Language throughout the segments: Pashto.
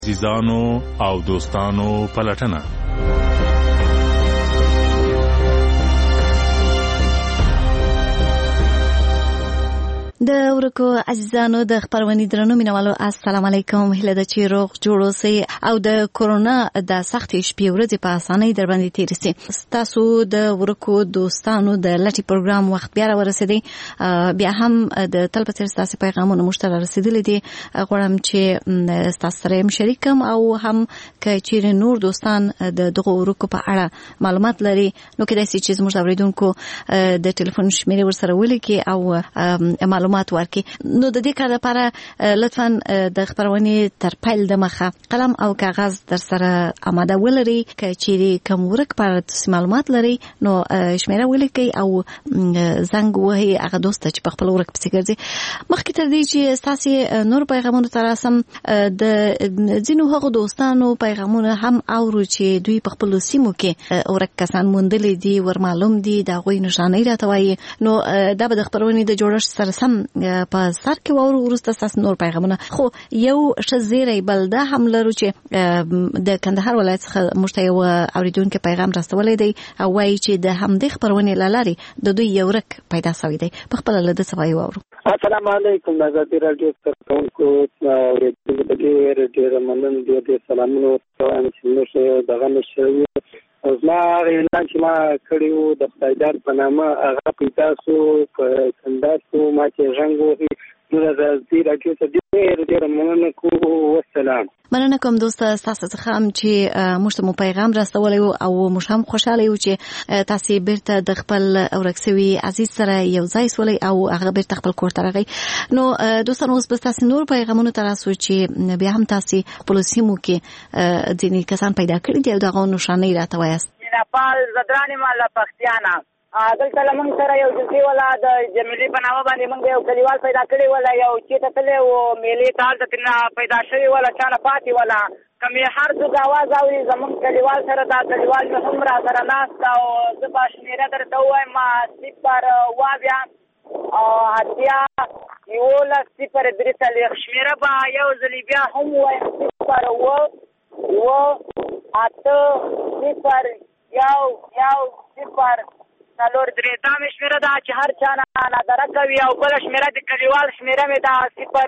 عزیزانو او دوستانو پلټنه د ورکو عزیزانو د خبرونې درنو مینوالو السلام علیکم. هله د چې روغ جوړ اوسئ او د کورونا د سختې شپې ورځې په اسانۍ در باندې تېرې سي. تاسو د ورکو دوستانو د لټي پروګرام وخت بیا راورسېدی. بیا هم د تل په څېر ستاسې پیغامونه موږ ته رارسېدلي دي. غواړم چې ستاسو سره یې شریک کړم او هم که چیرې نور دوستان د دغو ورکو په اړه معلومات لري نو کېدای سي چې زموږ د اورېدونکو د ټلیفون شمېرې ورسره ولیکي او معلومات ورکي. نو د دې کار لپاره لطفاً د خبرونې تر پیل د مخه قلم او کاغذ در سره آماده ولري. که چیرې کوم ورک پر تاسو معلومات لري نو شمیره ولیکئ او زنګ وهئ هغه دوست چې په خپل ورک پسې ګرځي. مخکې تر دې چې تاسو نور پیغامونه تر راسم د ځینو هغو دوستانو پیغامونه هم اورو چې دوی په خپل سیمو کې ورک کسان موندلي دي ور معلوم دي د هغوی نشانې راته وایي. نو دا به د خبرونې د جوړښت سره سم په سر کې وورو وروسته تاسو نور پیغامونه. خو یو ښه زیری بل دا هم لرو چې د کندهار ولایت څخه موږ ته یو اورېدونکی پیغام راستولی دی او وایي چې د همدې خبرونې له لارې د دوی یو ورک پیدا شوی دی. په خپله له ده څه وایي واورو. السلام علیکم. د ازادي راډیو کارکونکو اورېدونکو ته ډېره مننه. ډېر سلامونه وایم چې موږ دغه نشوي او زما هغه اعلان چې ما کړی و د خدایدار په نامه هغه پیدا شو په کندهار ما چې زنګ وهي. نو د ازادي راډیو ته ډېره مننه کوم. والسلام. مننه کوم دوست تاسو څخه هم چې موږ ته مو پیغام راستولی و او موږ هم خوشاله یو چې تاسو بیرته د خپل ورک شوي عزیز سره یو ځای سولئ او هغه بیرته خپل کور ته راغی. نو دوستان اوس به تاسو نور پیغامونه تر راسو چې بیا هم تاسو خپل سیمو کې ځینې کسان پیدا کړي دي او دغه نشانې راته وایاست. نپال زدرانی مالا پختیانا دلته لمن سره یو جنسي ولا د جمیلي په نامه باندې موږ یو کلیوال پیدا کړی ولا یو چې ته تللی و میلې ته هلته ترې پیدا شوي ولا چا نه پاتې ولا کمې هر څوک اواز اوري زموږ کلیوال سره دا کلیوال مې هم را سره ناست او زه به شمېره درته ووایم 0 8 11 0 شمېره به یو ځلې بیا هم ووایم 0 څلور درې. دا مې شمېره ده چې هر چا نه نادره کوي او بله شمېره د کلیوال شمېره مې ده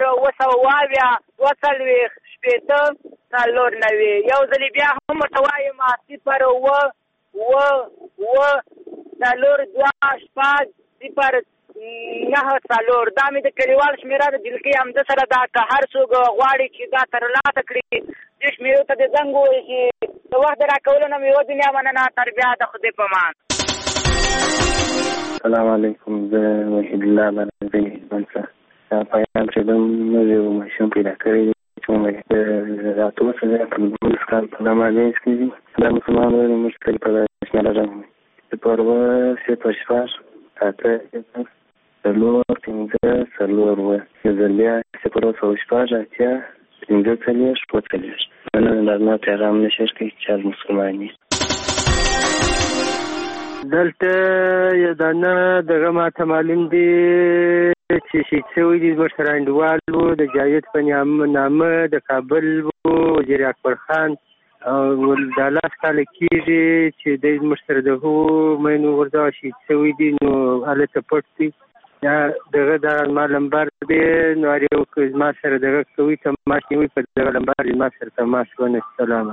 0 9 یو ځلې بیا هم ورته وایم 0 دا مې د کلیوال شمېره د دلکې همده سره ده. که هر څوک غواړي چې دا ترلاسه کړي دې شمېرو ته د زنګ ووایي چې د وخت د راکولو نه مې یوه دنیا مننه. تر بیا د خدای په امان. السلام علیکم. زه وحید الله بنځي منصه پیغام چې کوم یو ماشوم پیدا کړی دی چې موږ د راتلو سره په بل کال په نامه کې دا مسلمانانو مشکل په شمال راغلی د پروا سه پښپاش اته سلور پنځه سلور و زلیا سه پروا پښپاش اته پنځه څلور شپږ نن نه پیغام نشر کې چې مسلمانانی دلته یو دانه دغه ماته معلوم دي چې شهید شوي دي زموږ سره انډیوال و د جاوید په نامه د کابل و وزیر اکبر خان او دا 10 کاله کېږي چې دی زموږ سره د هغو مینو غورځاو شهید شوي دي. نو هلته پټ دي یا دغه دا ما لمبر دی نو هر یو زما سره دغه کوي تماس نیوي په دغه لمبر زما سره تماس ونه. سلام.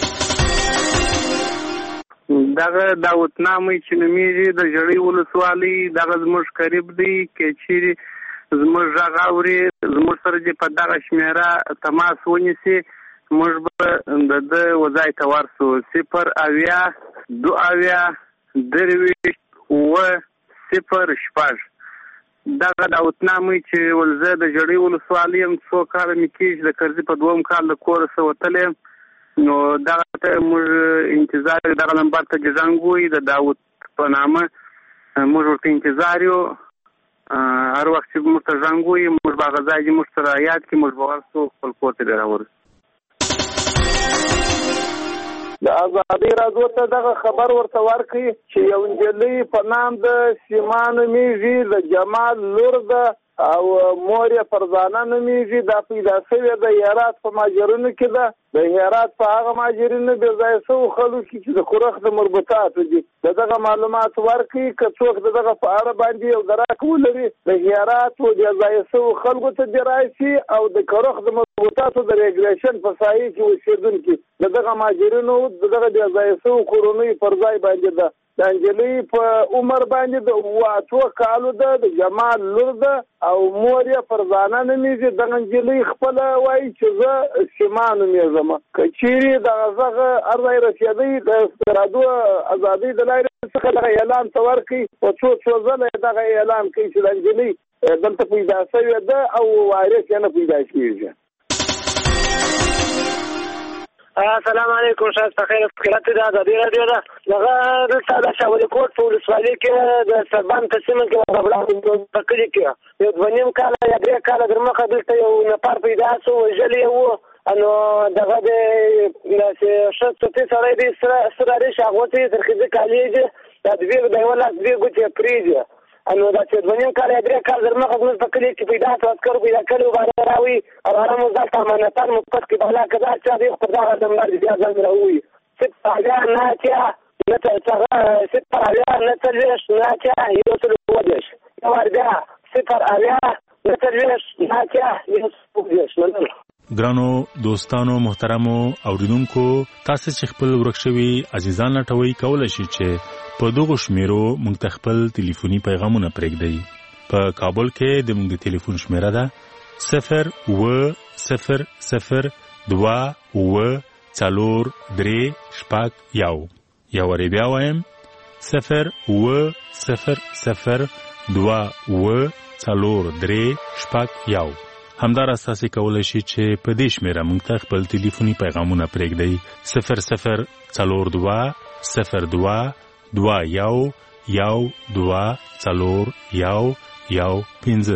دغه داوتنامې چې نومیږي د ژړۍ ولسوالۍ دغه زموږ قریب دی. که چیرې زموږ غږ اوري زموږ سره چې په دغه شمېره تماس ونیسي موږ به د ده وځای ته ورسو 0 اویا 2 اویا 23 0 شپږ. دغه داوتنامې چې ولزه د ژړۍ ولسوالۍ یم 2 کاله مې کېږي د کرزي په 2م کال د کوره څه وتلی یم. نو دغه ته موږ انتظار دغه نمبر ته زنګ ووایي د داود په نامه موږ ورته انتظار یو. هر وخت چې موږ ته زنګ ووایي موږ به هغه ځای چې موږ سره یاد کړي موږ به ورسو خپل کور ته بیا راورسو. د ازادي راډیو ته دغه خبر ورته ورکړي چې یو نجلۍ په نام د سیما نومیږي د جمال لور ده او مور یې فرزانه نومیږي. دا پیدا شوې د هرات په ماجرونو کې ده. د هرات په هغه ماجرونو بې ځایه شوو خلکو کې چې د خورخ د مربوطاتو دي د دغه معلومات ورکړي. که څوک د دغه په اړه باندې یو دراک ولري د هرات و بې ځایه شوو خلکو ته دې راشي او د خورخ د مربوطاتو د ریګریشن په سایه کې اوسېدونکي د دغه ماجرونو د دغه بې ځایه شوو کورنیو پر ځای باندې ده. د انجلۍ په عمر باندې د 8 کالو ده، د جمال لور ده او مور یې فرزانه نومیږي. دغه انجلۍ خپله وایي چې زه سیما نومیږم. که چیرې دغه غږ هر ځای رسېدی د رادیو ازادۍ د لارې څخه دغه اعلان ته ورکړي په څو ځله دغه اعلان کوي چې د انجلۍ دلته پیدا شوې ده او وارث یې نه پیدا کېږي. السلام علیکم، شاید په خیر خدمت د ازادي راډیو ده. دغه دلته د شاولي کوټ په ولسوالۍ کې د سربان په سیمه کې په کلي کې یو 2.5 کاله یا 3 کاله در مخه دلته یو نفر پیدا شو، وژلی و. نو دغه د شخصي سړی دی سره ریش اغوتې ترخیزي کالي دي د یوه لاس 2 ګوتې پرېږدي. نو دا چې 2.5 کاله یا 3 کاله در مخه زموږ په کلي کې پیدا شو، عسکرو پیدا کړي و باندې راوي او هغه مو ځان ته امانتان مفقد کې بهلا که دا چا دی خو دغه دمدار دي بیا ځان راووي 0 ناتیا 0 ناتیا 0 ګرانو دوستانو محترمو اوریدونکو، تاسو چې خپل ورک شوي عزیزان لټوي کولای شئ چې په دغه شمیرو موږ ته خپل ټلیفوني پیغامونه پرېږدئ. په کابل کې د موږ د ټلیفون شمیره ده 0200243 یا وری بیا وایم 02043 همدارس تاسو کولای شئ چې په دې شمیره موږ ته خپل ټلیفوني پیغامونه پرېږدئ 00221224115.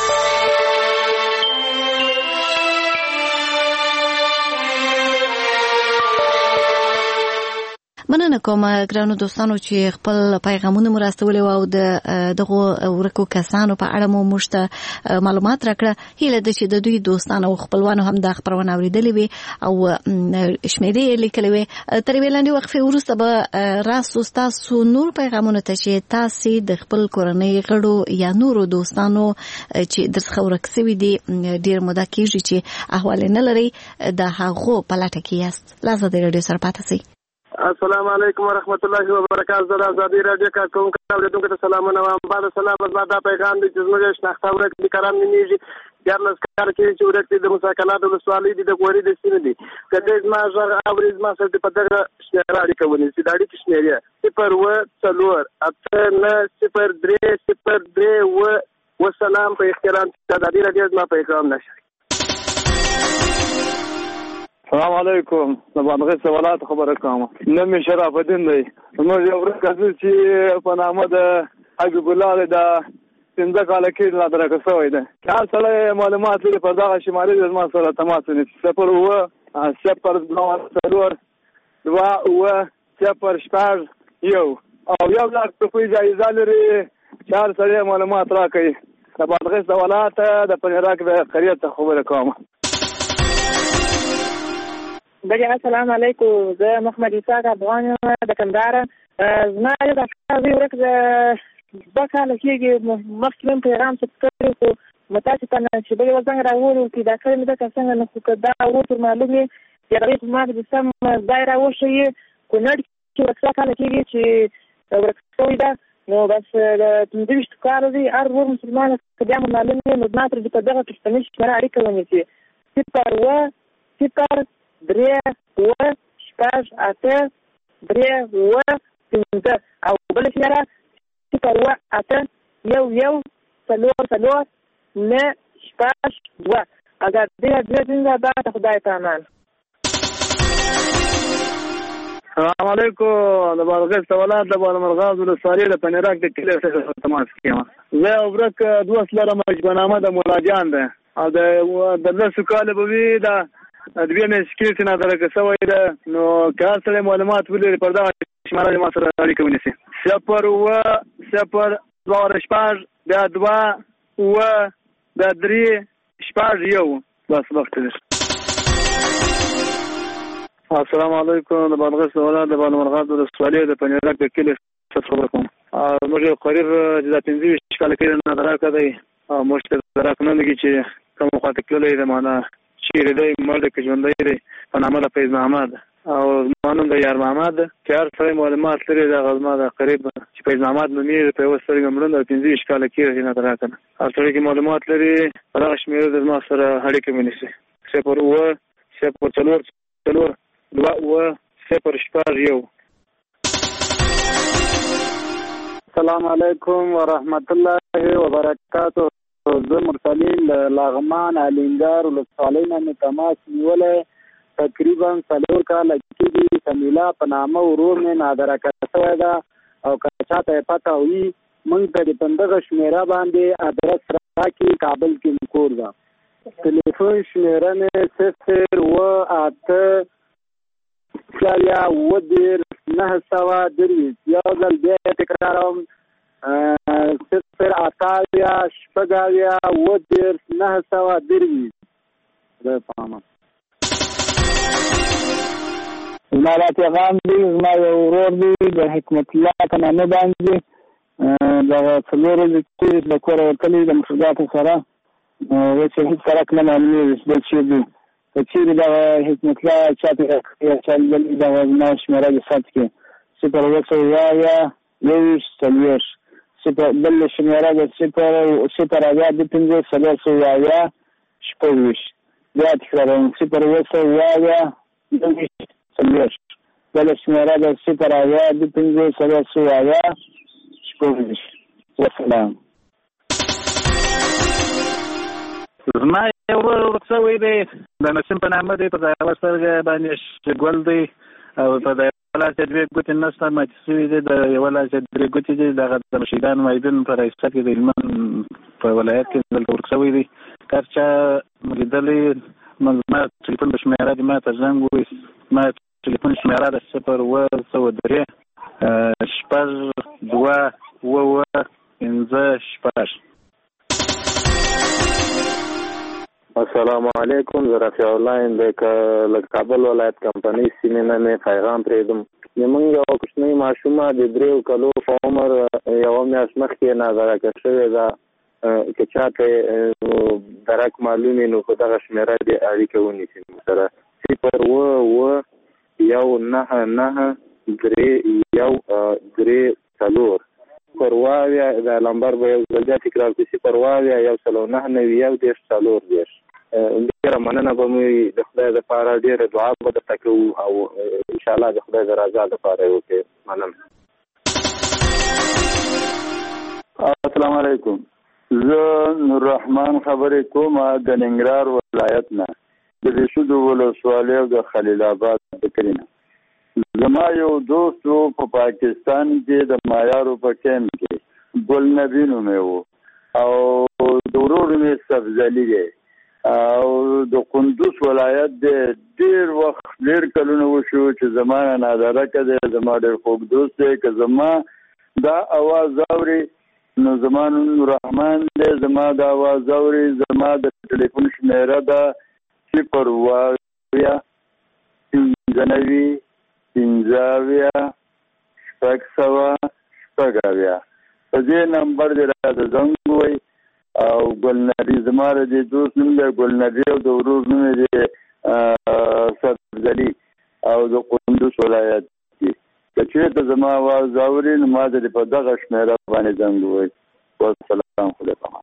مننه کوم ګرانو دوستانو چې خپل پیغامونه مو راستولي او دغه ورکو کسانو په اړه مو مشته معلومات راکړه. هیله ده چې د دوی دوستانو او خپلوانو هم دا خبرونه اوریدلې وي او شمیرې لیکلې وي. تر ویلاندې وقفې وروسته به راستو تاسو نور پیغامونه ته چې تاسو د خپل کورنۍ غړو یا نورو دوستانو چې درڅخه ورک شوي دي ډیر موده کېږي چې احوال نه لري د هغو په لټه کې یاست. لازم د رادیو سره پاتې شئ. السلام علیکم ورحمت الله وبرکاته. زه ازادي راډیو کارکونکو اوریدونکو ته سلامونه وایم. بعد سلام زما دا پیغام دی چې زموږ شناخته ورک دي کرام نیږي ګرنس کار کې چې ورک دي د مساکنات د ولسوالۍ دي د غوري د سینې دي کله زما ژغ اوري زما سره په دغه شمیره اړیکه ونی چې دا اړیکه شمیره 0 وسلام په احترام ازادي راډیو زما پیغام نشي. السلام علیکم، د باندې سوالات خبره کوم. نوم شرف الدین دی. نو یو ورځ چې په نامه د حبیب الله د 15 کال کې لا درکه شوی دی. هر سره معلومات لري په دغه شمارې د ما سره تماس ونیسي 0 او 1 لاک روپۍ جایزه لري چې هر سره معلومات راکړي. د باندې سوالات د پنیراک د خریت خبره کوم. السلام علیکم، زه محمد اسحاق افغان یم د کندهار. زما یو د ورک د 2 کاله کېږي مخکې مې پیغام څه کړی خو متاسفانه چې بل یو زنګ راوړو چې دا کړی مې ده که څنګه نو خو دا ورته معلوم وي چې هغې په ما د سم ځای راوښیي. کونړ کې ورک 2 کاله کېږي چې ورک شوی ده. نو بس د 15 کالو دی هر ور مسلمان که بیا مو معلوم وي نو زما ترې په دغه پښتني شمېره اړیکه ونیسي 0 او بل شمېره 0 اگر دې زنده باد خدای ته امان. السلام علیکم، د بارغیب سوالات د بالمرغاز ولسوالۍ د پنیراک د کلي سره تماس کیم. زه ورک 2 لرم مجبنامه د مولاجان ده او د 10 کال به وی دا دوی مې سکیټ نه درکه سوی ده. نو کار سره معلومات ولري پر دا شماره ما سره اړیکه ونیسي 0 2 2 دا 3-6-1 بس وخت دی. السلام علیکم. د بادغیس ولایت د بانمرغاب د ولسوالۍ د پنیرک د کلي خبر کوم. موږ یو قریب د 25 کال کې نه دراکه دی او موږ ته دراک نه لګي چې کوم خاطر کولای دی معنا چیرې دی مرده کې ژوندۍ دی په نامه د فیض محمد او مانم د یار محمد چې هر څه معلومات لري د غزما د قریب چې فیض محمد نومي په وسره ګمړند 25 کال کې نه دراکه هر څه کې معلومات لري هغه شمیر د ما سره اړیکه ونیسي 0-0-4-2-0-6-1. السلام علیکم ورحمت الله وبرکاتہ. زه مرسلین لاغمان علینګار ولسوالۍ نه تماس نیولې تقریبا 4 کال کېږي. سمیلا په نامه ورور مې نادرکه شوی ده او که چاته پته وي موږ ته د پندغه شمیره باندې ادرس راکړي. کابل کې کور ده. ټلیفون شمیره مې 0-8-9-9-9 یو ځل بیا تکراروم 0-8-9-9-9 ده پامه. زما را پیغام دی زما یو ورور دی د حکمت الله په نامه باندې دغه 4 ورځې تېرې د کوره وتلی د مشرګاتو سره اوس هېڅ سرک نه معلومېږي چې بل څه دي. که چېرې دغه حکمت الله چاته راکړي چا لیدلي دغه زما شمېره د ثبت کړي 0-2-1-4 بل شمېره د 0-0-2-5-4 بیا تکراروم 0-2-1-4 بل شمېره د 0-2-5-4 وسلام. زما یو ورک شوی دی د نسیم په نامه دی په د یوه سترګه باندې ګل دی او په د یوه لاس یې 2 ګوتې نسته ماتې شوي دی د یوه لاس یې 2 ګوتې دي. دغه د مشیدان مایدون په رئیسه کې د هلمند په ولایت کې دلته ورک شوی دی. که هر چا لیدلی زما ټلیفون د شمېره دي ما ته زنګ ووایي. زما ټلیفون شمېره د 0-2-6-2-5. السلام علیکم. زه رفیع الله یم د کابل ولایت کمپنۍ سیمې نه مې پیغام پرېږدم. زموږ یو کوچنۍ ماشومه د 3 کالو په عمر یوه میاشت مخکې نادرکه شوې ده. که چاته درک معلوم وي نو په دغه شمېره دې اړیکه ونیسي سره 0-1-9-9-3-1-3-4 پرواویا دا لمبر به یو ځل بیا تکرار کړي 0-9-9-4 ډېره مننه به مې د خدای دپاره ډېره دعا به درته کوو او انشاءالله د خدای د رضا دپاره یې وکړې. مننه. السلام علیکم. زه نور رحمان خبرې کوم د ننګرهار ولایت نه د رشید ولسوالۍ او د خلیل آباد د کلي نه. زما یو دوست و په پاکستان کې د مایارو په کیمپ کې ګل نبی نومې و او د ورور مې سبزلي دی او د کندوز ولایت دی. ډېر وخت ډېر کلونه وشو چې زما نه نادرکه دی. زما ډېر خوږ دوست دی. که زما دا اواز اوري نو زما نوم رحمان دی. زما دا اواز اوري زما د ټلیفون شمېره ده 0-5-95-6-6 په دې نمبر دې راته زنګ ووایي او ګل نبي زما د دې دوست نوم دی ګل نبي او د ورور نوم یې دی سبزلي او د کندوز ولایت کې. که چېرته زما اواز اوري نو ما ته په دغه شمېره باندې زنګ ووایي. والسلام علیکم.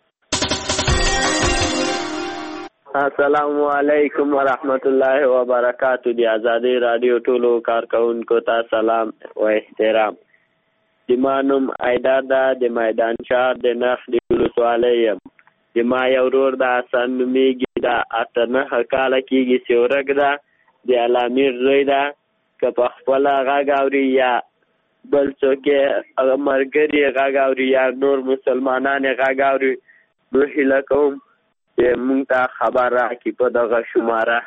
السلام علیکم ورحمت الله وبرکاتہ. دی آزادی رادیو ټولو کارکونکو ته سلام و احترام. د ما نوم ایدادا د میدان شهر د نخ د ولسوالۍ یم. د ما یو ورور د حسن نومیږي دا 8-9 کاله کېږي چې ورک ده. د علامیر زوی ده. که په خپله غږ اوري یا بل څوک یې ملګري غږ اوري یا نور مسلمانان یې غږ اوري نو هیله کوم چې مونږ ته خبر راکړي په دغه شماره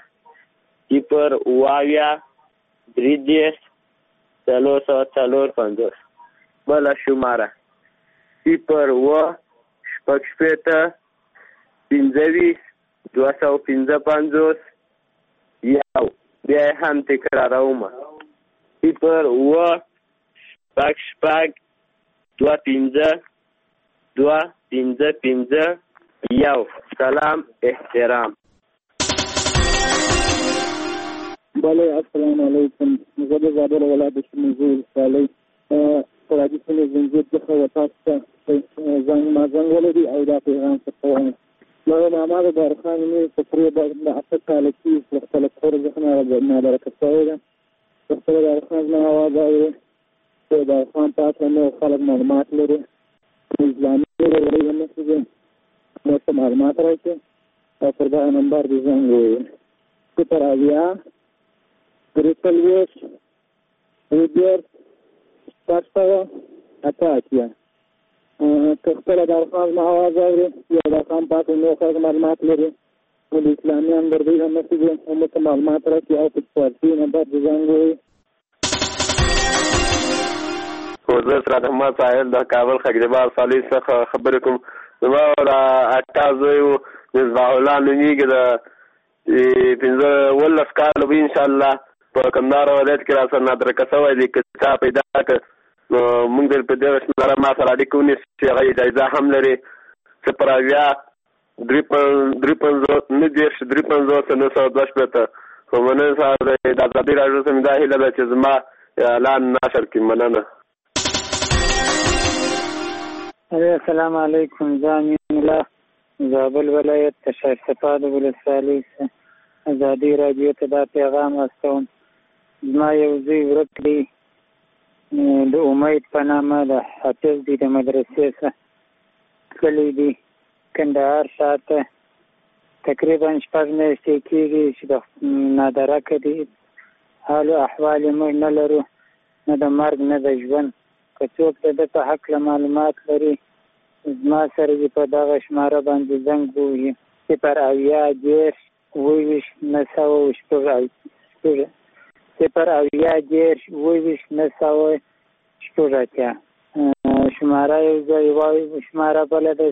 0-3-4-4-50 بله شماره 0-1-6-5 255 یو بیا هم تکراروم 0-8-6-2-5-2-5-5 یو. سلام احترام. بله السلام علیکم. زه د زابل ولایت د شمزور ولسوالۍ فولادي سیمې زنځیر څخه تاسو ته زنګ ولري او دا پیغام څه کوم. ما د دارخان مې تقریبا د 8 کال کې خپل کور ځخه نه برکت شوی ده. خپل دارخان نه आवाज اوري چې دارخان تاسو نو خلک معلومات لري اسلامي لري نه څه نو معلومات راځي او پر دا نمبر دې زنګ وي پر اویا ریټلویش ریډر تاسو اتاکیا خپل دارخان نه आवाज اوري یا دارخان تاسو نو خلک معلومات لري نو اسلامي نمبر دې نه څه معلومات راځي او په فارسی نمبر دې زنګ وي. زه سره محمد ساحل د کابل خګریبار صالح څخه خبرې کوم. زما د اکا زوی مصباح الله نومیږي د 15 کالو به انشاءالله په کندهار ولایت کې راسره نادرکه شوی دی. که چا پیدا کړ نو موږ په دغه شمېره ما سره اړیکه ونیسي چې هغه اجازه هم لري 0-8-350-952 خو مننه صاحب د ازادي راډیو څخه دا هیله ده چې زما اعلان نشر کړي. مننه. السلام علیکم. زه امین الله زابل ولایت د شایستاباد ولسوالۍ ازادي راډیو ته دا پیغام استوم. زما یو زوی ورک دی د امید په نامه د حافظ دی د مدرسې څخه تللی دی کندهار شاته تقریبا 6 میاشتې کېږي چې د نادرکه دی. حال او احوال یې موږ نه لرو نه د مرګ نه د ژوند. که څوک د ده په هکله معلومات لري زما سره دې په دغه شماره باندې زنګ ووهي 0-8-10-928 شماره یو ځای وایي شماره بله ده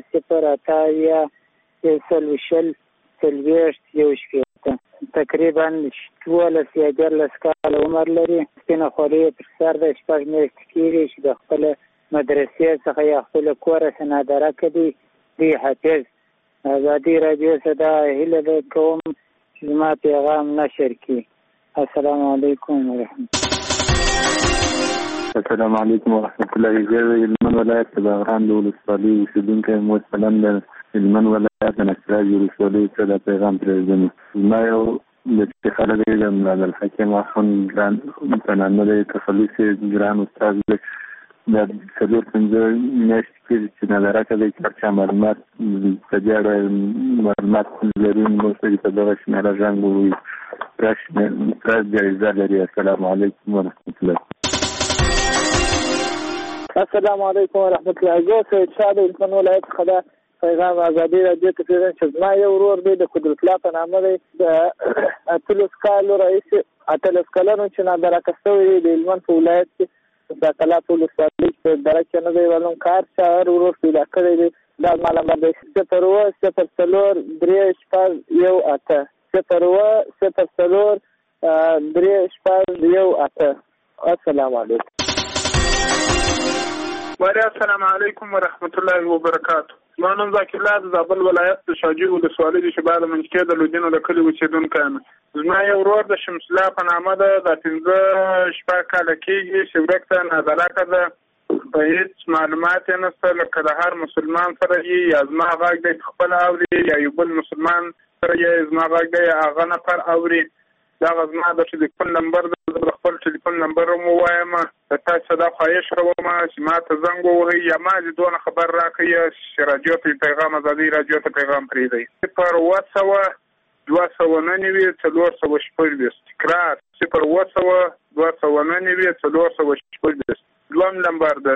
0-8-10-40-40 تقریبا 12 یا 14 کاله عمر لري. سپینه خولۍ یې پر سر ده 6 میاشتې کېږي چې د خپله مدرسې څخه یا خپله کوره څخه نادرکه دی دی حافظ. ازادي راډیو څخه دا هیله ده کوم چې زما پیغام نشر کړي. السلام علیکم ورحمت الله. السلام علیکم ورحمت الله. زه د هلمند ولایت د بغران د ولسوالۍ اوسېدونکی محمد سلام د هلمند ولایت د نصرات ولسوالۍ څخه دا پیغام پرېږدم. زما یو د خلک د عبدالحکیم اخوند ګران په نامه د تخلص ګران استاد دی. دا 4-5 میاشتې کېږي چې نادرکه دی. که هر چا معلومات په دې اړه معلومات لري نو سړي په دغه شمېره زنګ ووهي. پراس جایزه لري. السلام علیکم ورحمت الله. السلام علیکم ورحمت الله. زه سید شاه د هلمند ولایت څخه دا پیغام ازادي راډیو ته پرېږدم چې زما یو ورور دی د قدرت الله په نامه دی د 18 کالو راهیسې 18 کلنو چې نادرکه شوی دی د هلمند په ولایت کې د کلات ولسوالۍ په دره کې نه دی معلوم کار چې هر ورور پیدا کړی دی. دا معلومات دی 0-8-04-318 0-8-04-318. السلام علیکم. السلام علیکم ورحمت الله وبرکاتو. زما نوم ذاکر الله د زابل ولایت د شاجوی ولسوالۍ د شبال منځکۍ د لودینو د کلي اوسېدونکی یم. زما یو ورور د شمس الله په نامه ده د 15 کاله کېږي چې ورک ته نادرکه ده. په هېڅ معلومات یې نشته لکه د هر مسلمان سره یې یا زما غږ دی خپله اوري یا یو بل مسلمان سره یې زما غږ دی هغه نفر اوري. دغه زما د ټلیفون نمبر د خپل ټلیفون نمبر هم ووایم. د تاسو دا خواهش کوم چې ما ته زنګ ووهئ یا ما دې دونه خبر راکړئ چې راډیو ته پیغام ازادي راډیو ته پیغام پرېږدئ. 0-8-299-416 تکرار 0-8-299-416. دوم نمبر ده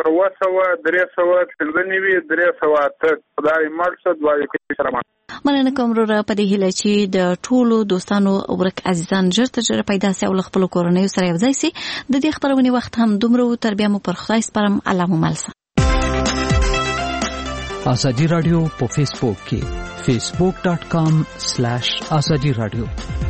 0-8-399-308. خدای مل شه. دعای کوي سره مننه کوم وروره په دې هیله چې د ټولو دوستانو ورک عزیزان ژر تر ژره پیدا سي او خپل کورنۍ سره یو ځای سي. د دې خبرونه وخت هم دومره تر بیا مو پر خدای سپارم. الله مو مل شه. ازادي رادیو په فیسبوک کې facebook.com/azadi radio